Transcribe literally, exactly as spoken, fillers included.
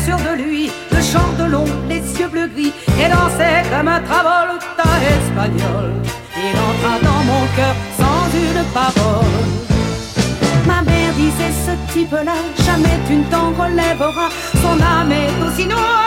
sûr de lui, le chant de long, les yeux bleu gris, et dansait comme un Travolta espagnol. Il entra dans mon cœur sans une parole. Ma mère disait, ce type-là, jamais tu ne t'en relèveras. Son âme est aussi noire